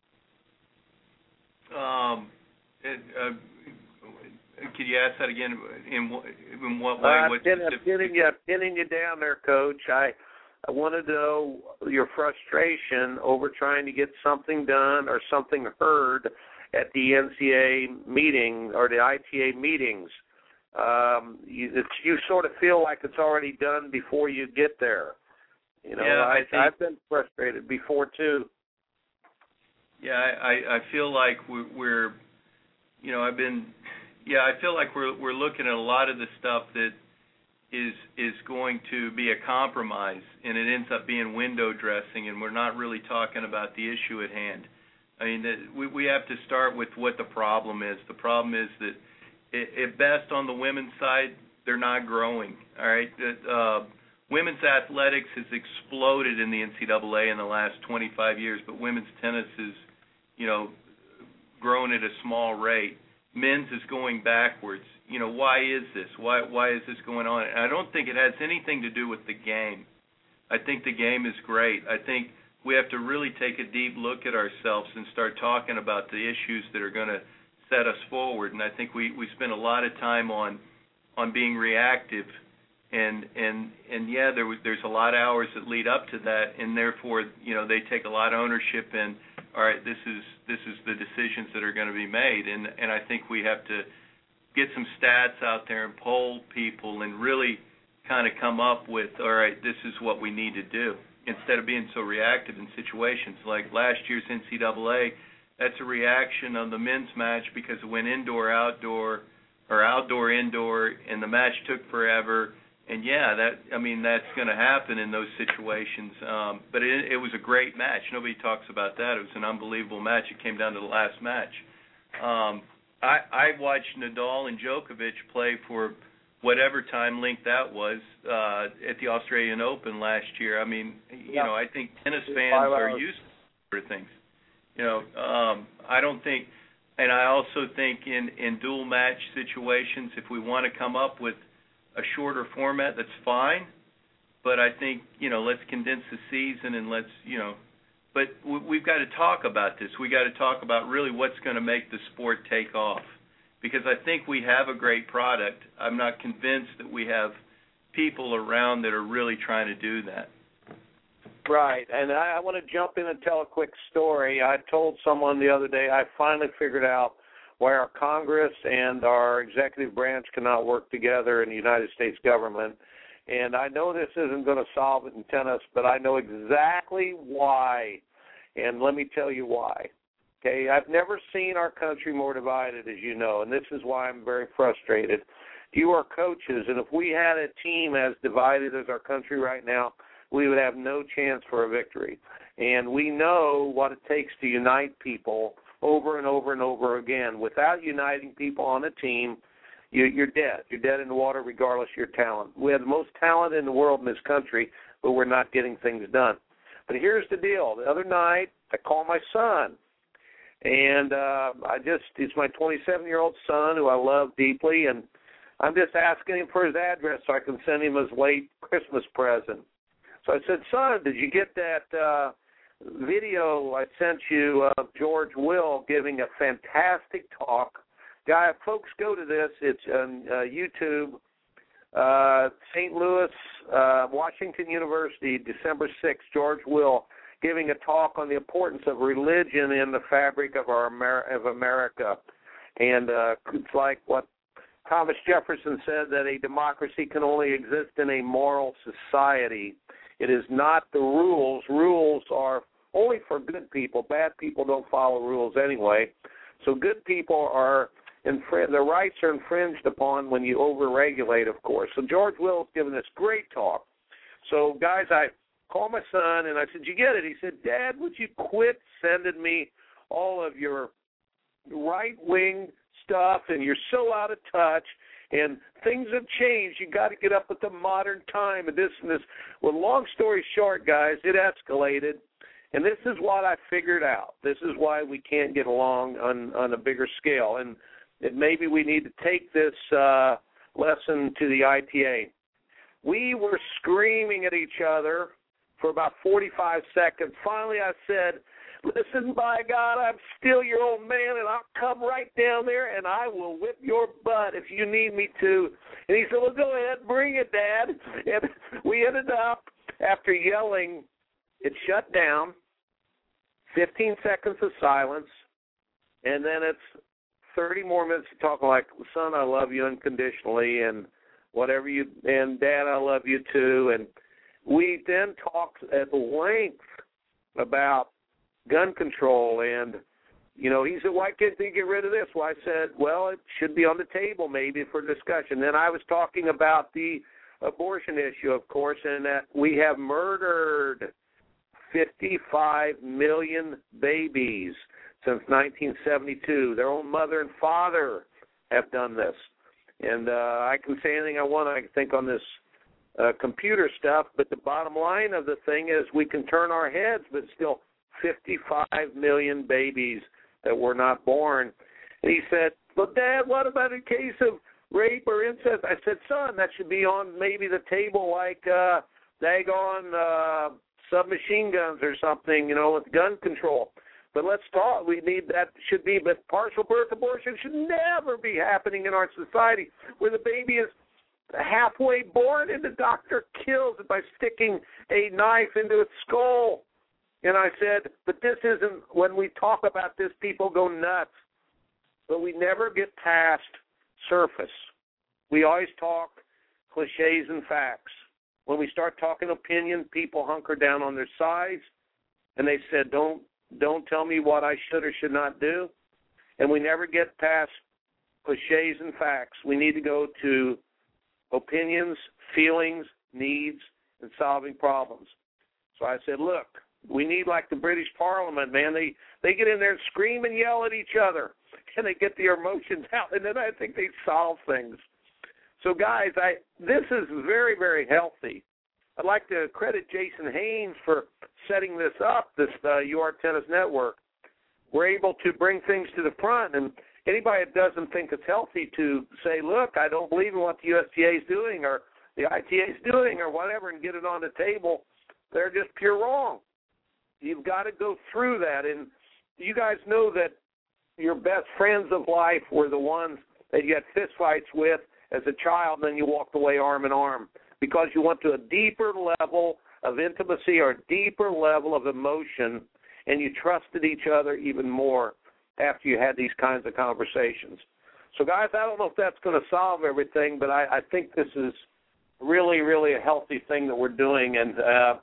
Could you ask that again? In what way? I'm pinning you down there, Coach. I wanted to know your frustration over trying to get something done or something heard at the NCAA meeting or the ITA meetings. You sort of feel like it's already done before you get there. I've been frustrated before too. Yeah, I feel like we're I feel like we're looking at a lot of the stuff that is going to be a compromise, and it ends up being window dressing, and we're not really talking about the issue at hand. We have to start with what the problem is. The problem is that at best on the women's side, they're not growing. All right, women's athletics has exploded in the NCAA in the last 25 years, but women's tennis is, grown at a small rate. Men's is going backwards. Why is this? Why is this going on? And I don't think it has anything to do with the game. I think the game is great. I think we have to really take a deep look at ourselves and start talking about the issues that are going to set us forward. And I think we spend a lot of time on being reactive. And there's a lot of hours that lead up to that, and therefore, they take a lot of ownership in, all right, this is the decisions that are going to be made, and I think we have to get some stats out there and poll people and really kind of come up with, all right, this is what we need to do, instead of being so reactive in situations. Like last year's NCAA, that's a reaction on the men's match because it went indoor-outdoor or outdoor-indoor, and the match took forever. And that's going to happen in those situations. But it was a great match. Nobody talks about that. It was an unbelievable match. It came down to the last match. I watched Nadal and Djokovic play for whatever time length that was at the Australian Open last year. I think tennis fans are used to things. I don't think, and I also think in dual match situations, if we want to come up with a shorter format, that's fine, but I think, let's condense the season and but we've got to talk about this. We've got to talk about really what's going to make the sport take off, because I think we have a great product. I'm not convinced that we have people around that are really trying to do that. Right, and I want to jump in and tell a quick story. I told someone the other day I finally figured out why our Congress and our executive branch cannot work together in the United States government. And I know this isn't going to solve it in tennis, but I know exactly why. And let me tell you why. Okay, I've never seen our country more divided, as you know, and this is why I'm very frustrated. You are coaches, and if we had a team as divided as our country right now, we would have no chance for a victory. And we know what it takes to unite people over and over and over again. Without uniting people on a team, you're dead. You're dead in the water regardless of your talent. We have the most talent in the world in this country, but we're not getting things done. But here's the deal. The other night, I called my son. And he's my 27-year-old son who I love deeply, and I'm just asking him for his address so I can send him his late Christmas present. So I said, son, did you get that video I sent you of George Will giving a fantastic talk? Guy, folks, go to this. It's on YouTube. St. Louis, Washington University, December 6th, George Will giving a talk on the importance of religion in the fabric of of America. And it's like what Thomas Jefferson said, that a democracy can only exist in a moral society. It is not the rules. Rules are only for good people. Bad people don't follow rules anyway. So good people are their rights are infringed upon when you overregulate, of course. So George Will's given this great talk. So, guys, I called my son, and I said, you get it? He said, Dad, would you quit sending me all of your right-wing stuff, and you're so out of touch, and things have changed. You got to get up with the modern time and this and this. Well, long story short, guys, it escalated, and this is what I figured out. This is why we can't get along on a bigger scale, and maybe we need to take this lesson to the ITA. We were screaming at each other for about 45 seconds. Finally, I said, listen, by God, I'm still your old man, and I'll come right down there, and I will whip your butt if you need me to. And he said, well, go ahead, bring it, Dad. And we ended up, after yelling, it shut down, 15 seconds of silence, and then it's 30 more minutes of talking like, son, I love you unconditionally, and whatever you, and Dad, I love you too. And we then talked at length about gun control, and, you know, he said, why can't they get rid of this? Well, I said, well, it should be on the table maybe for discussion. Then I was talking about the abortion issue, of course, and that we have murdered 55 million babies since 1972. Their own mother and father have done this. And I can say anything I want, I can think on this computer stuff, but the bottom line of the thing is we can turn our heads, but still 55 million babies that were not born. And he said, well, Dad, what about a case of rape or incest? I said, son, that should be on maybe the table like daggone submachine guns or something, you know, with gun control. But let's talk. We need that. Should be, but partial birth abortion should never be happening in our society, where the baby is halfway born and the doctor kills it by sticking a knife into its skull. And I said, but this isn't. When we talk about this, people go nuts. But we never get past surface. We always talk cliches and facts. When we start talking opinion, people hunker down on their sides, and they said, Don't tell me what I should or should not do. And we never get past cliches and facts. We need to go to opinions, feelings, needs, and solving problems. So I said, look, we need like the British Parliament, man. They get in there and scream and yell at each other, and they get their emotions out, and then I think they solve things. So, guys, this is very, very healthy. I'd like to credit Jason Haynes for setting this up, this UR Tennis Network. We're able to bring things to the front, and anybody that doesn't think it's healthy to say, look, I don't believe in what the USTA is doing or the ITA is doing or whatever, and get it on the table, they're just pure wrong. You've got to go through that, and you guys know that your best friends of life were the ones that you had fistfights with as a child, and then you walked away arm in arm, because you went to a deeper level of intimacy or a deeper level of emotion, and you trusted each other even more after you had these kinds of conversations. So, guys, I don't know if that's going to solve everything, but I think this is really, really a healthy thing that we're doing. And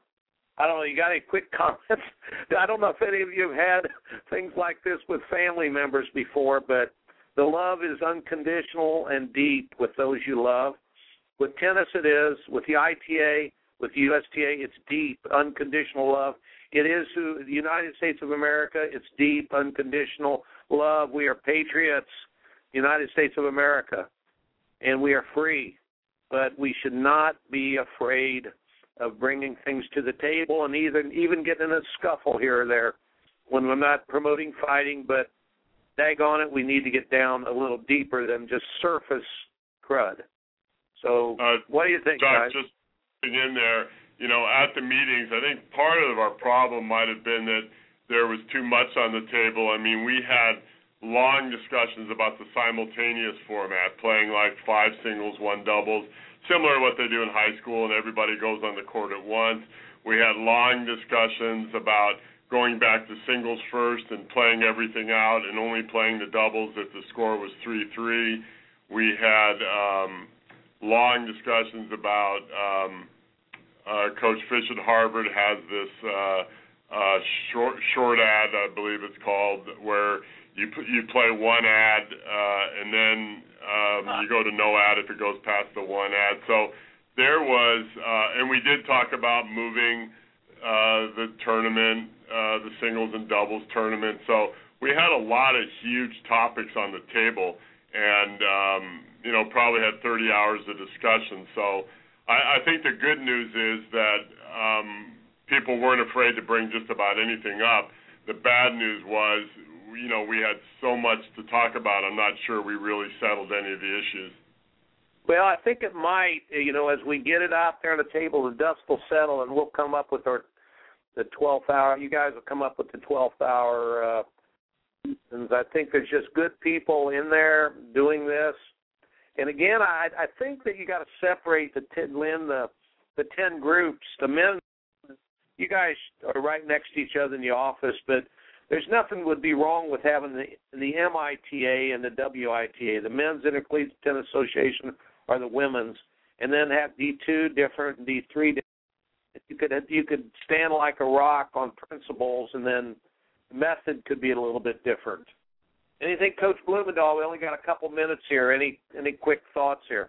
I don't know, you got any quick comments? I don't know if any of you have had things like this with family members before, but the love is unconditional and deep with those you love. With tennis it is. With the ITA, With USTA, it's deep, unconditional love. It is the United States of America. It's deep, unconditional love. We are patriots, United States of America, and we are free. But we should not be afraid of bringing things to the table and even getting in a scuffle here or there when we're not promoting fighting, but daggone it, we need to get down a little deeper than just surface crud. So what do you think, guys? Just in there, at the meetings, I think part of our problem might have been that there was too much on the table. I mean, we had long discussions about the simultaneous format, playing like 5 singles, 1 doubles, similar to what they do in high school, and everybody goes on the court at once. We had long discussions about going back to singles first and playing everything out and only playing the doubles if the score was 3-3. We had long discussions about Coach Fish at Harvard has this short ad, I believe it's called, where you play 1 ad and then you go to no ad if it goes past the 1 ad. So there was, and we did talk about moving the tournament, the singles and doubles tournament. So we had a lot of huge topics on the table, and probably had 30 hours of discussion. So I think the good news is that people weren't afraid to bring just about anything up. The bad news was, we had so much to talk about. I'm not sure we really settled any of the issues. Well, I think it might. As we get it out there on the table, the dust will settle, and we'll come up with the 12th hour. You guys will come up with the 12th hour. And I think there's just good people in there doing this. And again, I think that you got to separate the 10 groups. The men, you guys are right next to each other in the office, but there's nothing would be wrong with having the MITA and the WITA. The Men's Intercollegiate Tennis Association are the women's, and then have D2 different, D3 different. You could stand like a rock on principles, and then the method could be a little bit different. Anything, Coach Blumendahl? We only got a couple minutes here. Any quick thoughts here?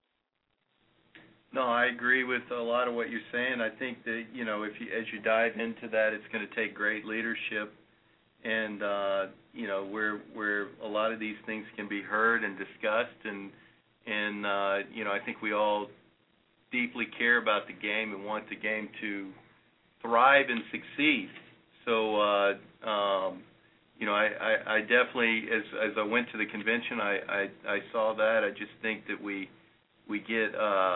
No, I agree with a lot of what you're saying. I think that as you dive into that, it's going to take great leadership, and where a lot of these things can be heard and discussed, and I think we all deeply care about the game and want the game to thrive and succeed. So I definitely, as I went to the convention, I saw that. I just think that we get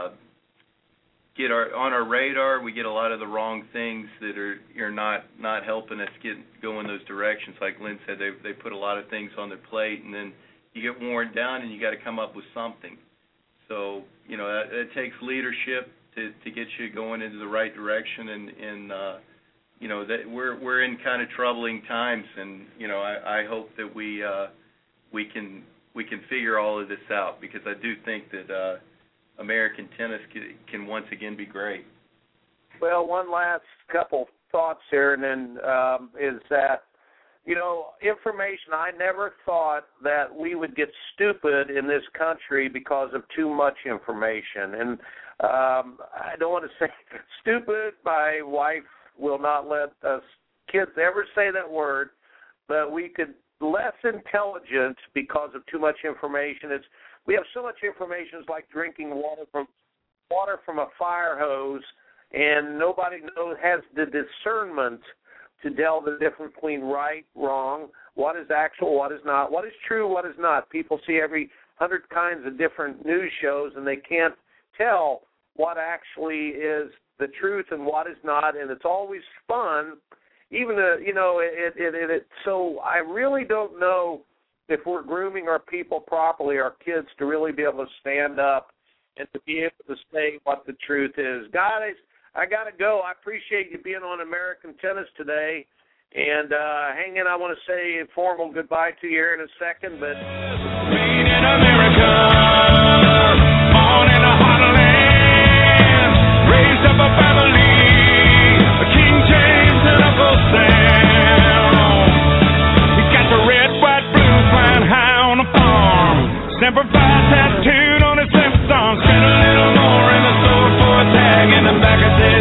on our radar. We get a lot of the wrong things that are not helping us go in those directions. Like Lynn said, they put a lot of things on their plate, and then you get worn down, and you got to come up with something. So that takes leadership to get you going into the right direction, and that we're in kind of troubling times, and I hope that we can figure all of this out, because I do think that American tennis can once again be great. Well, one last couple thoughts here, and then is that information. I never thought that we would get stupid in this country because of too much information, and I don't want to say stupid. My wife will not let us kids ever say that word, but we could less intelligent because of too much information. We have so much information. It's like drinking water from a fire hose, and nobody has the discernment to tell the difference between right, wrong, what is actual, what is not, what is true, what is not. People see every 100 kinds of different news shows, and they can't tell what actually is the truth and what is not, and it's always fun. Even so I really don't know if we're grooming our people properly, our kids, to really be able to stand up and to be able to say what the truth is. Guys, I got to go. I appreciate you being on American Tennis today. And hang in, I want to say a formal goodbye to you here in a second. But Made in America, born in a heartland, raised up a family, King James and Uncle Sam. He got the red, white, blue, flying high on the farm. Semper Fi tattooed on his left arm. Spent a little more in the store for a tag in the back of the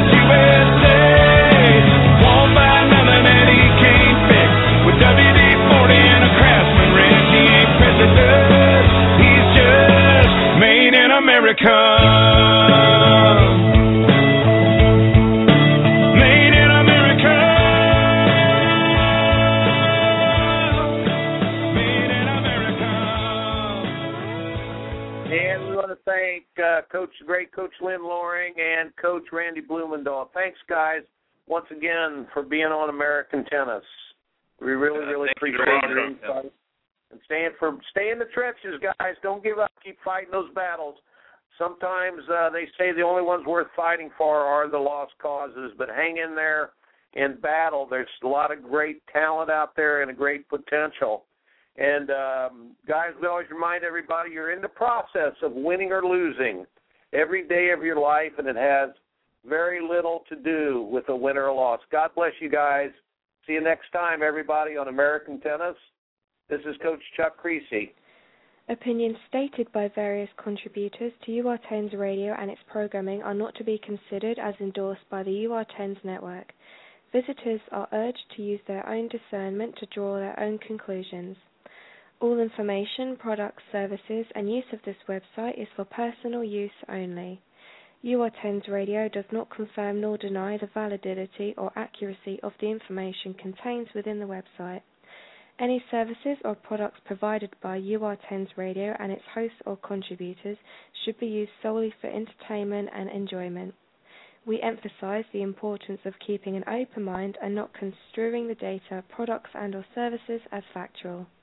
Loring and Coach Randy Blumendahl. Thanks, guys, once again for being on American Tennis. We really appreciate your insight. And stay in the trenches, guys. Don't give up. Keep fighting those battles. Sometimes they say the only ones worth fighting for are the lost causes, but hang in there and battle. There's a lot of great talent out there and a great potential. And, guys, we always remind everybody you're in the process of winning or losing every day of your life, and it has very little to do with a win or a loss. God bless you guys. See you next time, everybody, on American Tennis. This is Coach Chuck Creasy. Opinions stated by various contributors to UR10's radio and its programming are not to be considered as endorsed by the UR10's network. Visitors are urged to use their own discernment to draw their own conclusions. All information, products, services, and use of this website is for personal use only. UR10's radio does not confirm nor deny the validity or accuracy of the information contained within the website. Any services or products provided by UR10's radio and its hosts or contributors should be used solely for entertainment and enjoyment. We emphasize the importance of keeping an open mind and not construing the data, products, and/or services as factual.